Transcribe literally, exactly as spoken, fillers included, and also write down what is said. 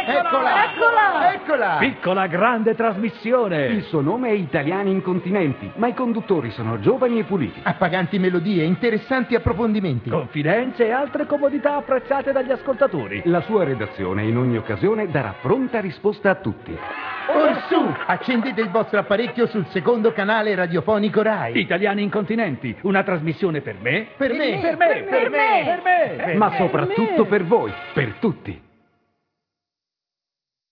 Eccola! Eccola! Eccola! Piccola grande trasmissione. Il suo nome è Italiani Incontinenti, ma i conduttori sono giovani e puliti. Appaganti melodie, interessanti approfondimenti. Confidenze e altre comodità apprezzate dagli ascoltatori. La sua redazione in ogni occasione darà pronta risposta a tutti. Orsù! Accendete il vostro apparecchio sul secondo canale radiofonico Rai. Italiani Incontinenti, una trasmissione per me, Per me! per me, per me, per me, per me. Ma soprattutto per voi, per tutti.